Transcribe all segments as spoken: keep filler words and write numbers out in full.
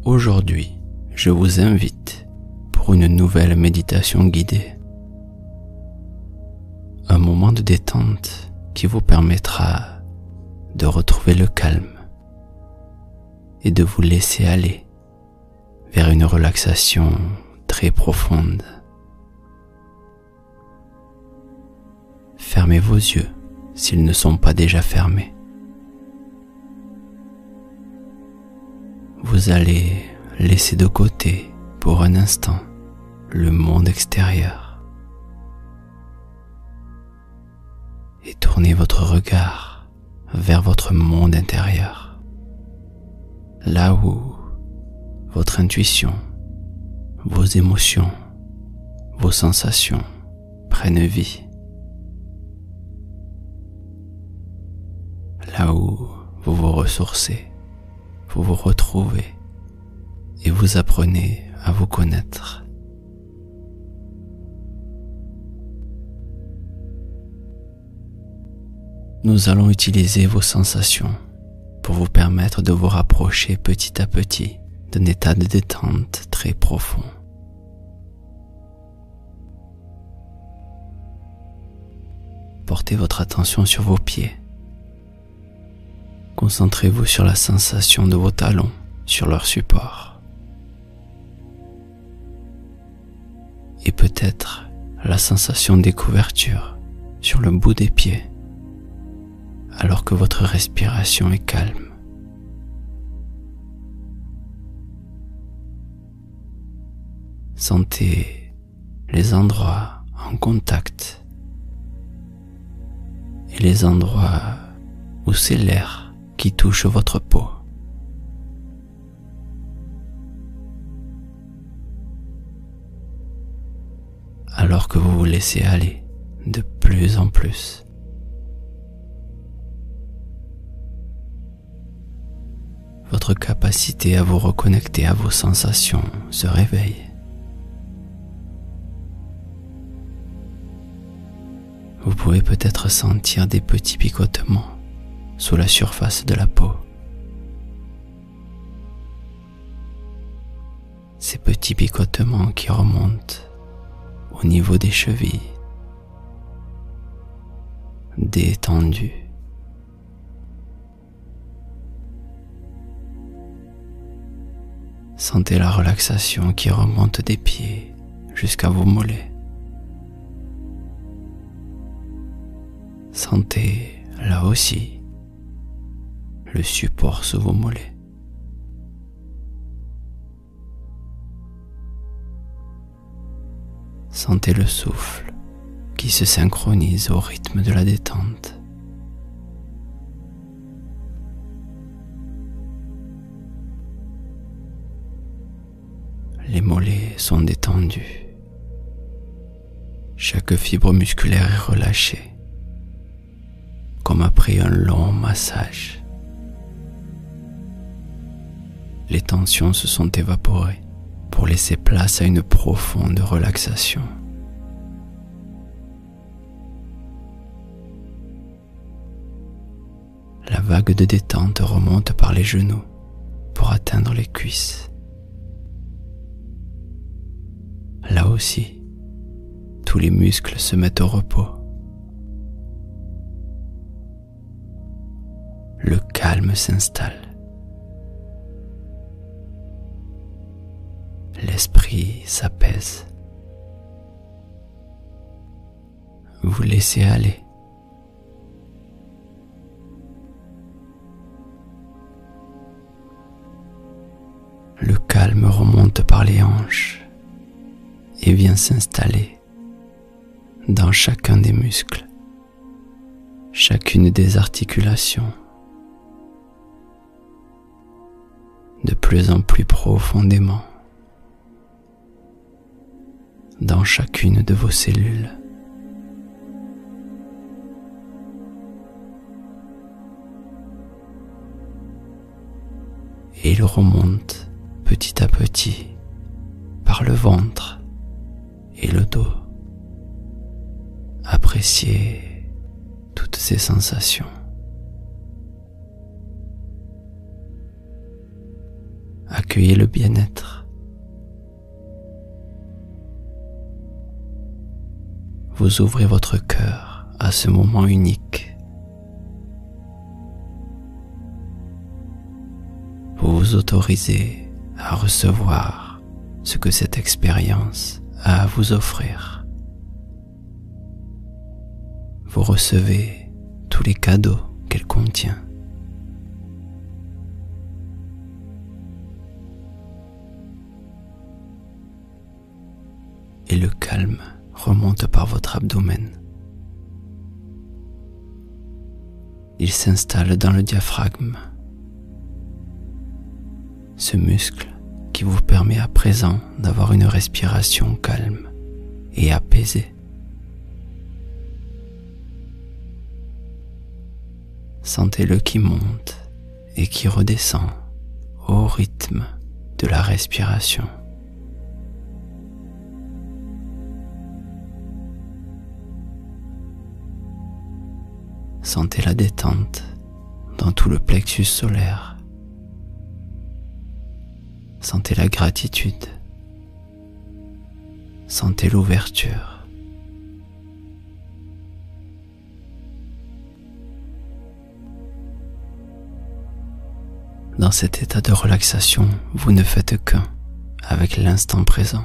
Aujourd'hui, je vous invite pour une nouvelle méditation guidée. Un moment de détente qui vous permettra de retrouver le calme et de vous laisser aller vers une relaxation très profonde. Fermez vos yeux s'ils ne sont pas déjà fermés. Vous allez laisser de côté pour un instant le monde extérieur et tournez votre regard vers votre monde intérieur, là où votre intuition, vos émotions, vos sensations prennent vie, là où vous vous ressourcez, vous vous retrouvez et vous apprenez à vous connaître. Nous allons utiliser vos sensations pour vous permettre de vous rapprocher petit à petit d'un état de détente très profond. Portez votre attention sur vos pieds. Concentrez-vous sur la sensation de vos talons sur leur support. Et peut-être la sensation des couvertures sur le bout des pieds, alors que votre respiration est calme. Sentez les endroits en contact et les endroits où c'est l'air qui touche votre peau. Alors que vous vous laissez aller de plus en plus. Votre capacité à vous reconnecter à vos sensations se réveille. Vous pouvez peut-être sentir des petits picotements sous la surface de la peau. Ces petits picotements qui remontent au niveau des chevilles, détendus. Sentez la relaxation qui remonte des pieds jusqu'à vos mollets. Sentez là aussi le support sous vos mollets. Sentez le souffle qui se synchronise au rythme de la détente. Les mollets sont détendus. Chaque fibre musculaire est relâchée, comme après un long massage. Les tensions se sont évaporées pour laisser place à une profonde relaxation. La vague de détente remonte par les genoux pour atteindre les cuisses. Là aussi, tous les muscles se mettent au repos. Le calme s'installe. L'esprit s'apaise. Vous laissez aller. Le calme remonte par les hanches et vient s'installer dans chacun des muscles, chacune des articulations, de plus en plus profondément dans chacune de vos cellules. Et il remonte petit à petit par le ventre et le dos. Appréciez toutes ces sensations. Accueillez le bien-être. Vous ouvrez votre cœur à ce moment unique. Vous vous autorisez à recevoir ce que cette expérience a à vous offrir. Vous recevez tous les cadeaux qu'elle contient. Et le calme remonte par votre abdomen. Il s'installe dans le diaphragme, ce muscle qui vous permet à présent d'avoir une respiration calme et apaisée. Sentez-le qui monte et qui redescend au rythme de la respiration. Sentez la détente dans tout le plexus solaire. Sentez la gratitude. Sentez l'ouverture. Dans cet état de relaxation, vous ne faites qu'un avec l'instant présent.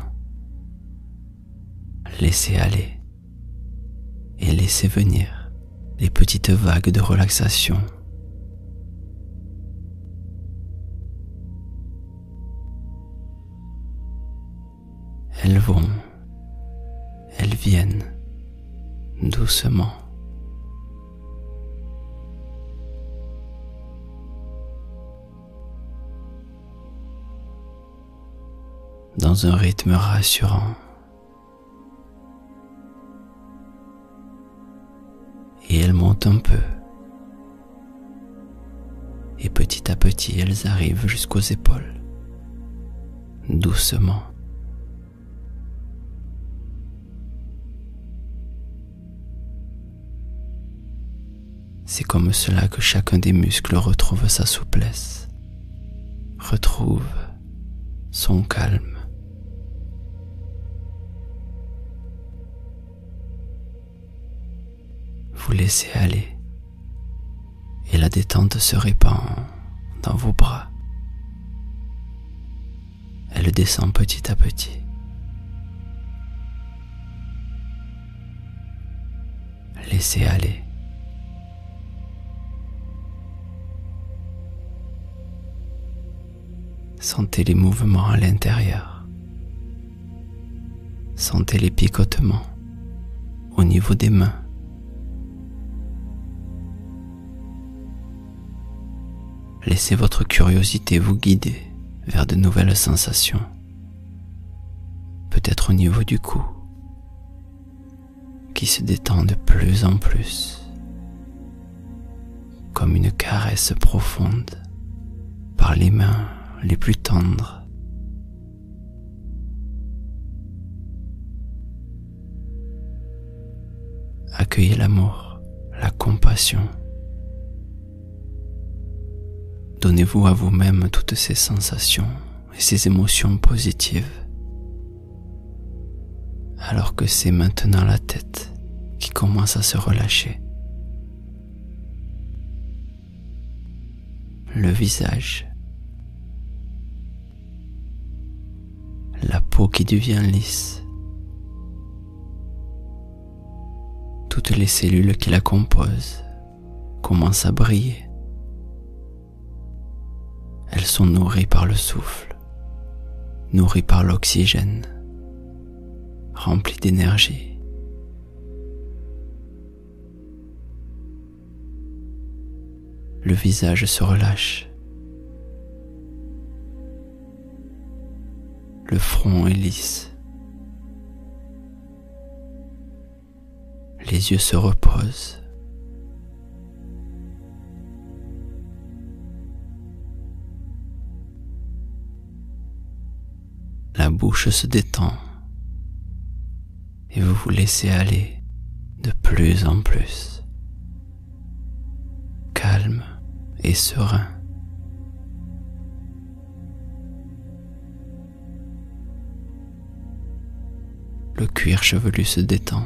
Laissez aller et laissez venir les petites vagues de relaxation. Elles vont, elles viennent doucement. Dans un rythme rassurant. Et elles montent un peu. Et petit à petit, elles arrivent jusqu'aux épaules. Doucement. C'est comme cela que chacun des muscles retrouve sa souplesse, retrouve son calme. Vous laissez aller et la détente se répand dans vos bras. Elle descend petit à petit. Laissez aller. Sentez les mouvements à l'intérieur. Sentez les picotements au niveau des mains. Laissez votre curiosité vous guider vers de nouvelles sensations, peut-être au niveau du cou, qui se détend de plus en plus, comme une caresse profonde par les mains les plus tendres. Accueillez l'amour, la compassion. Donnez-vous à vous-même toutes ces sensations et ces émotions positives, alors que c'est maintenant la tête qui commence à se relâcher. Le visage, la peau qui devient lisse, toutes les cellules qui la composent commencent à briller. Elles sont nourries par le souffle, nourries par l'oxygène, remplies d'énergie. Le visage se relâche. Le front est lisse. Les yeux se reposent. La bouche se détend et vous vous laissez aller de plus en plus, calme et serein. le cuir chevelu se détend.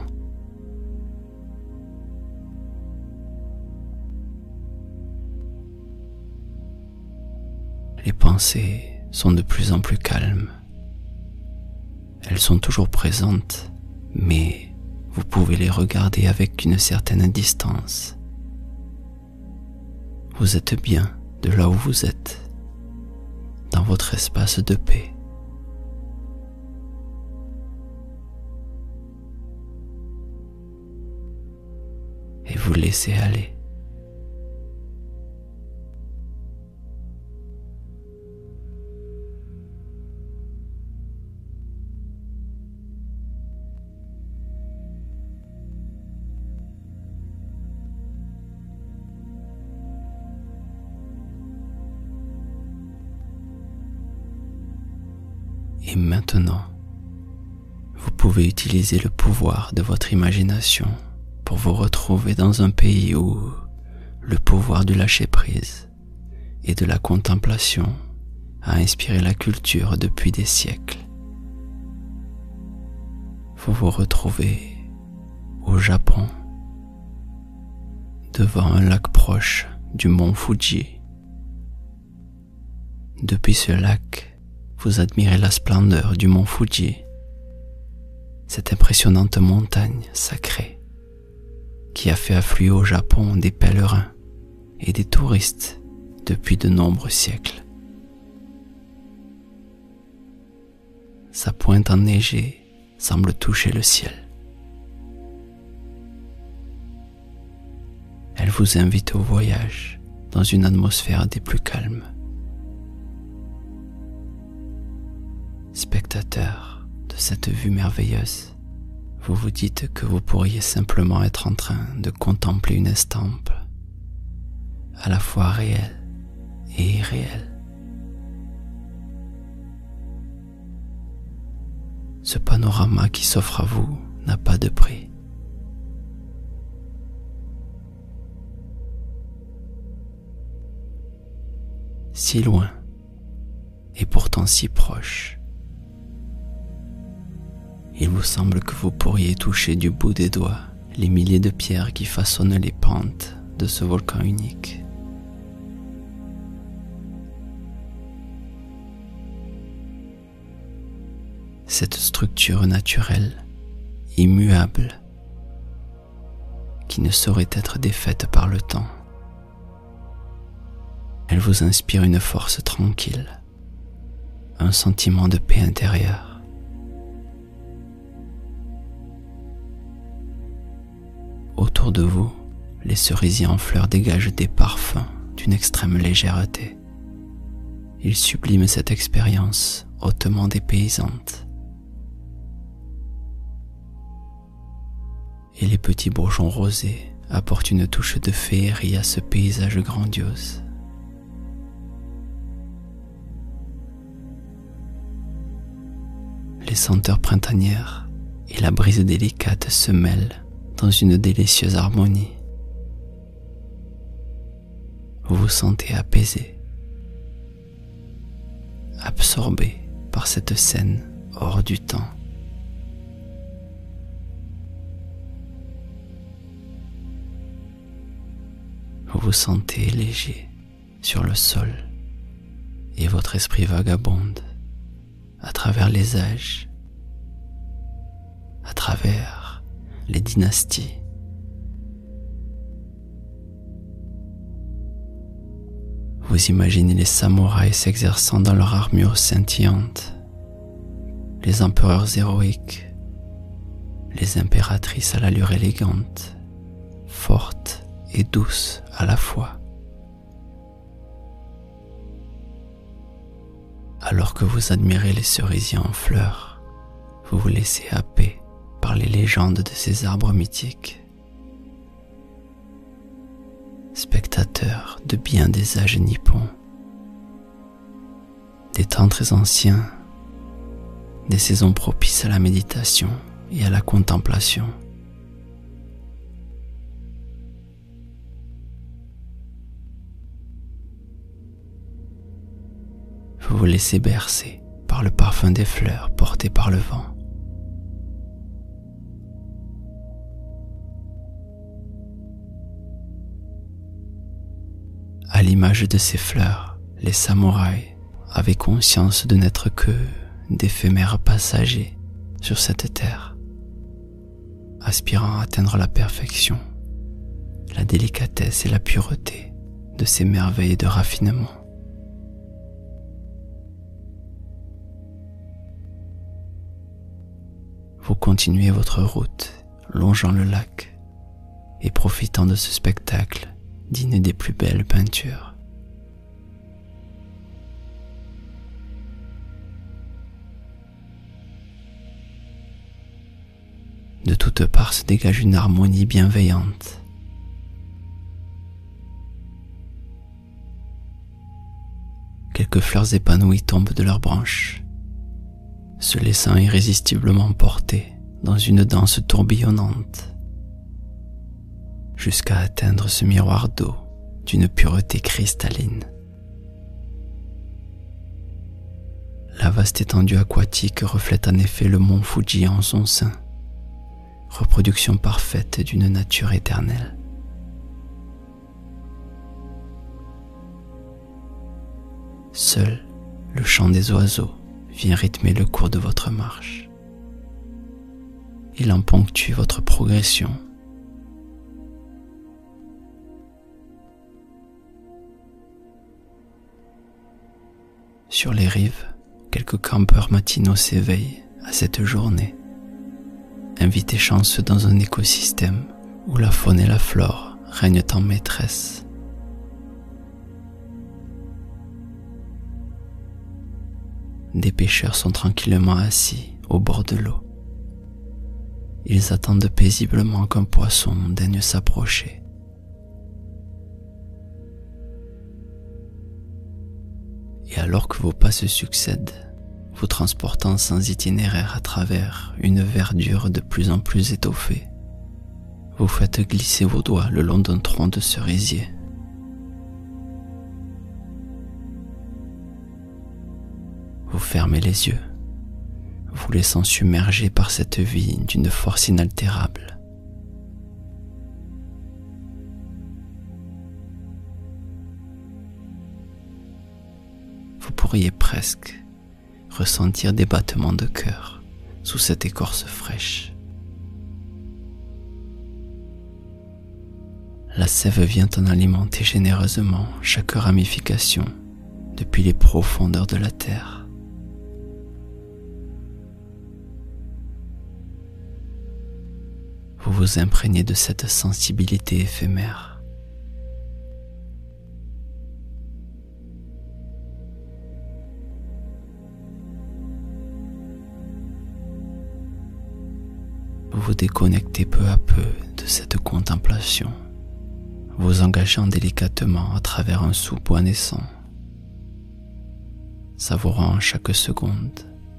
Les pensées sont de plus en plus calmes. Elles sont toujours présentes, mais vous pouvez les regarder avec une certaine distance. Vous êtes bien de là où vous êtes, dans votre espace de paix. Et vous laissez aller. Et maintenant, vous pouvez utiliser le pouvoir de votre imagination pour vous retrouver dans un pays où le pouvoir du lâcher-prise et de la contemplation a inspiré la culture depuis des siècles. Vous vous retrouvez au Japon, devant un lac proche du mont Fuji. Depuis ce lac, vous admirez la splendeur du mont Fuji, cette impressionnante montagne sacrée qui a fait affluer au Japon des pèlerins et des touristes depuis de nombreux siècles. Sa pointe enneigée semble toucher le ciel. Elle vous invite au voyage dans une atmosphère des plus calmes. Spectateur de cette vue merveilleuse, vous vous dites que vous pourriez simplement être en train de contempler une estampe, à la fois réelle et irréelle. Ce panorama qui s'offre à vous n'a pas de prix. Si loin et pourtant si proche, il vous semble que vous pourriez toucher du bout des doigts les milliers de pierres qui façonnent les pentes de ce volcan unique. Cette structure naturelle, immuable, qui ne saurait être défaite par le temps. Elle vous inspire une force tranquille, un sentiment de paix intérieure. Autour de vous, les cerisiers en fleurs dégagent des parfums d'une extrême légèreté. Ils subliment cette expérience hautement dépaysante. Et les petits bourgeons rosés apportent une touche de féerie à ce paysage grandiose. Les senteurs printanières et la brise délicate se mêlent dans une délicieuse harmonie. Vous vous sentez apaisé, absorbé par cette scène hors du temps. Vous vous sentez léger sur le sol et votre esprit vagabonde à travers les âges, à travers les dynasties. Vous imaginez les samouraïs s'exerçant dans leur armure scintillante, les empereurs héroïques, les impératrices à l'allure élégante, fortes et douces à la fois. Alors que vous admirez les cerisiers en fleurs, vous vous laissez happer par les légendes de ces arbres mythiques. Spectateur de bien des âges nippons, des temps très anciens, des saisons propices à la méditation et à la contemplation. Vous vous laissez bercer par le parfum des fleurs porté par le vent. À l'image de ces fleurs, les samouraïs avaient conscience de n'être que d'éphémères passagers sur cette terre, aspirant à atteindre la perfection, la délicatesse et la pureté de ces merveilles de raffinement. Vous continuez votre route, longeant le lac et profitant de ce spectacle digne des plus belles peintures. De toutes parts se dégage une harmonie bienveillante. Quelques fleurs épanouies tombent de leurs branches, se laissant irrésistiblement porter dans une danse tourbillonnante, jusqu'à atteindre ce miroir d'eau d'une pureté cristalline. La vaste étendue aquatique reflète en effet le mont Fuji en son sein, reproduction parfaite d'une nature éternelle. Seul le chant des oiseaux vient rythmer le cours de votre marche. Il en ponctue votre progression. Sur les rives, quelques campeurs matinaux s'éveillent à cette journée, invités chanceux dans un écosystème où la faune et la flore règnent en maîtresse. Des pêcheurs sont tranquillement assis au bord de l'eau. Ils attendent paisiblement qu'un poisson daigne s'approcher. Et alors que vos pas se succèdent, vous transportant sans itinéraire à travers une verdure de plus en plus étoffée, vous faites glisser vos doigts le long d'un tronc de cerisier. Vous fermez les yeux, vous laissant submerger par cette vie d'une force inaltérable. Vous pourriez presque ressentir des battements de cœur sous cette écorce fraîche. La sève vient en alimenter généreusement chaque ramification depuis les profondeurs de la terre. Vous vous imprégnez de cette sensibilité éphémère. Vous vous déconnectez peu à peu de cette contemplation, vous engageant délicatement à travers un sous-bois naissant, savourant chaque seconde.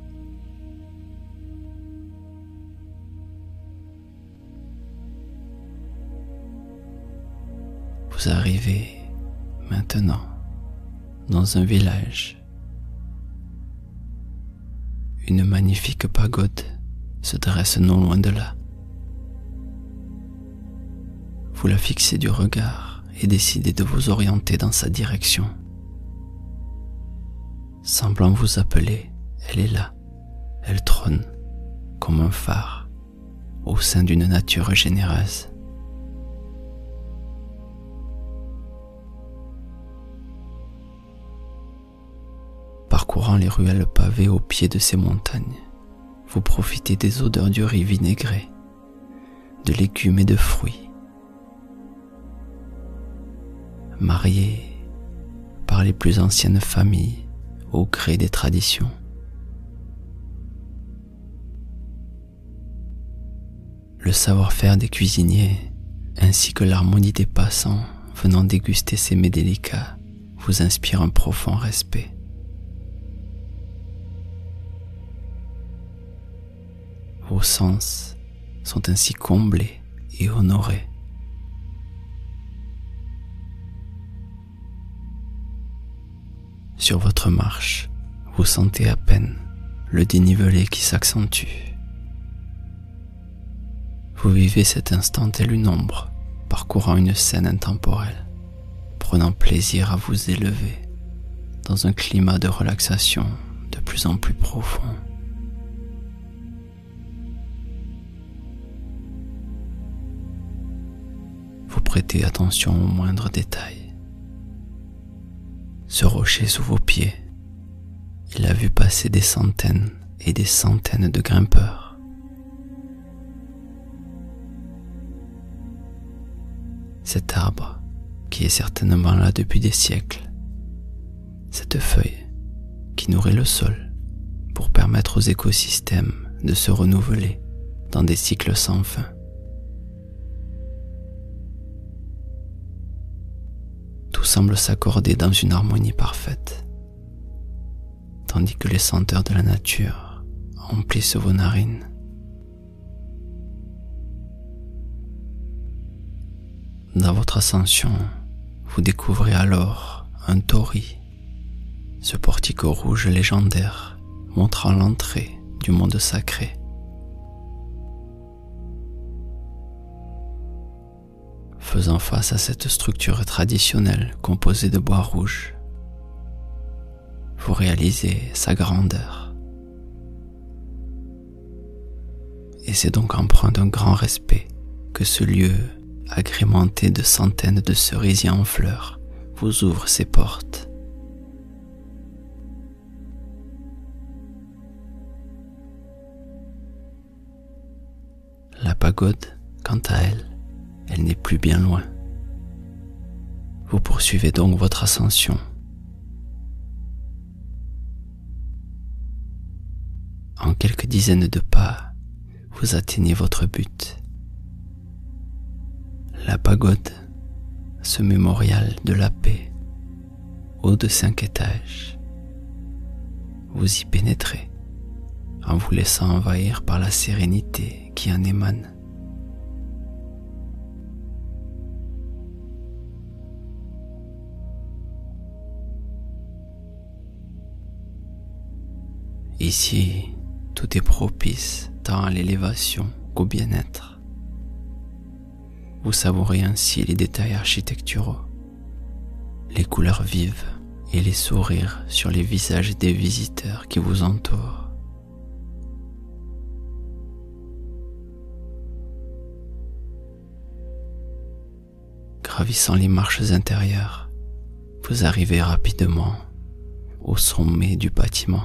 Vous arrivez maintenant dans un village. Une magnifique pagode se dresse non loin de là. Vous la fixez du regard et décidez de vous orienter dans sa direction. Semblant vous appeler, elle est là. Elle trône comme un phare au sein d'une nature généreuse. Parcourant les ruelles pavées au pied de ces montagnes, vous profitez des odeurs du riz vinaigré, de légumes et de fruits. Mariés par les plus anciennes familles au gré des traditions. Le savoir-faire des cuisiniers ainsi que l'harmonie des passants venant déguster ces mets délicats vous inspire un profond respect. Vos sens sont ainsi comblés et honorés. Sur votre marche, vous sentez à peine le dénivelé qui s'accentue. Vous vivez cet instant tel une ombre parcourant une scène intemporelle, prenant plaisir à vous élever dans un climat de relaxation de plus en plus profond. Vous prêtez attention aux moindres détails. Ce rocher sous vos pieds, il a vu passer des centaines et des centaines de grimpeurs. Cet arbre, qui est certainement là depuis des siècles, cette feuille qui nourrit le sol pour permettre aux écosystèmes de se renouveler dans des cycles sans fin. Tout semble s'accorder dans une harmonie parfaite, tandis que les senteurs de la nature emplissent vos narines. Dans votre ascension, vous découvrez alors un torii, ce portique rouge légendaire montrant l'entrée du monde sacré. Faisant face à cette structure traditionnelle composée de bois rouge, vous réalisez sa grandeur. Et c'est donc empreint d'un grand respect que ce lieu, agrémenté de centaines de cerisiers en fleurs, vous ouvre ses portes. La pagode, quant à elle, elle n'est plus bien loin. Vous poursuivez donc votre ascension. En quelques dizaines de pas, vous atteignez votre but. La pagode, ce mémorial de la paix, haut de cinq étages. Vous y pénétrez, en vous laissant envahir par la sérénité qui en émane. Ici, tout est propice tant à l'élévation qu'au bien-être. Vous savourez ainsi les détails architecturaux, les couleurs vives et les sourires sur les visages des visiteurs qui vous entourent. Gravissant les marches intérieures, vous arrivez rapidement au sommet du bâtiment.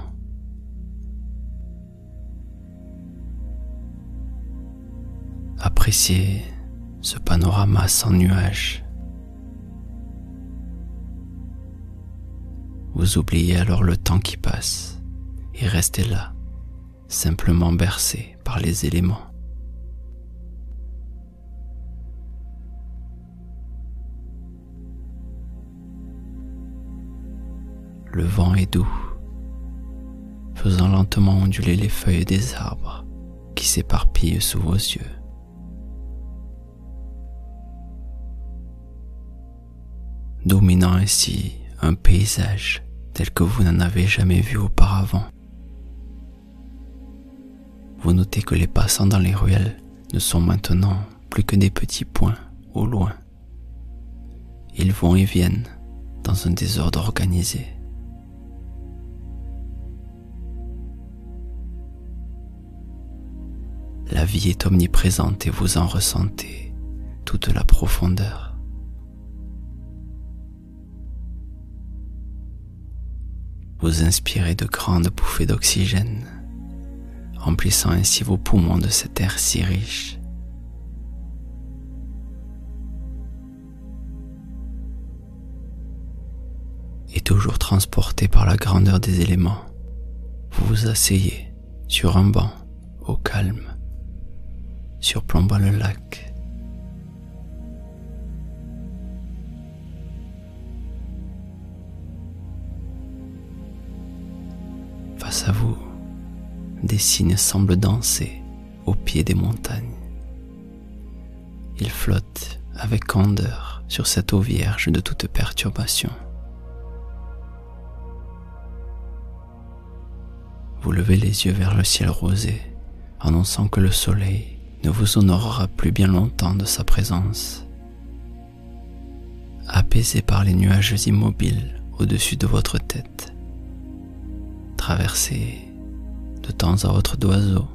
Appréciez ce panorama sans nuages. Vous oubliez alors le temps qui passe et restez là, simplement bercé par les éléments. Le vent est doux, faisant lentement onduler les feuilles des arbres qui s'éparpillent sous vos yeux. Dominant ainsi un paysage tel que vous n'en avez jamais vu auparavant. Vous notez que les passants dans les ruelles ne sont maintenant plus que des petits points au loin. Ils vont et viennent dans un désordre organisé. La vie est omniprésente et vous en ressentez toute la profondeur. Vous inspirez de grandes bouffées d'oxygène, emplissant ainsi vos poumons de cet air si riche. Et toujours transporté par la grandeur des éléments, vous vous asseyez sur un banc au calme, surplombant le lac. Face à vous, des cygnes semblent danser au pied des montagnes. Ils flottent avec candeur sur cette eau vierge de toute perturbation. Vous levez les yeux vers le ciel rosé, annonçant que le soleil ne vous honorera plus bien longtemps de sa présence. apaisé par les nuages immobiles au-dessus de votre tête, traversés de temps à autre d'oiseaux.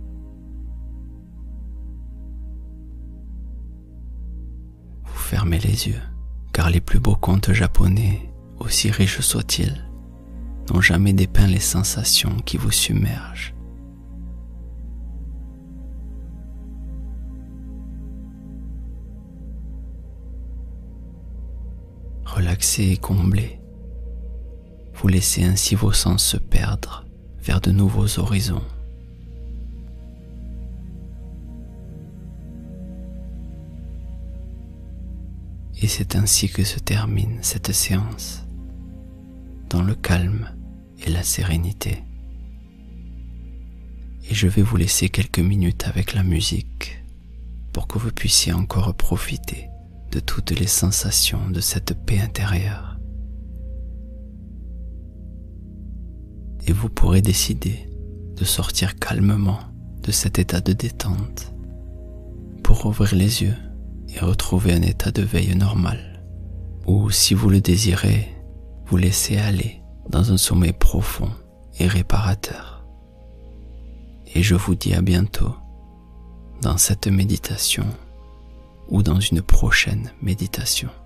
Vous fermez les yeux, car les plus beaux contes japonais, aussi riches soient-ils, n'ont jamais dépeint les sensations qui vous submergent. Relaxé et comblé, vous laissez ainsi vos sens se perdre vers de nouveaux horizons. Et c'est ainsi que se termine cette séance, dans le calme et la sérénité. Et je vais vous laisser quelques minutes avec la musique pour que vous puissiez encore profiter de toutes les sensations de cette paix intérieure. Et vous pourrez décider de sortir calmement de cet état de détente pour ouvrir les yeux et retrouver un état de veille normal, ou si vous le désirez, vous laisser aller dans un sommeil profond et réparateur. Et je vous dis à bientôt dans cette méditation ou dans une prochaine méditation.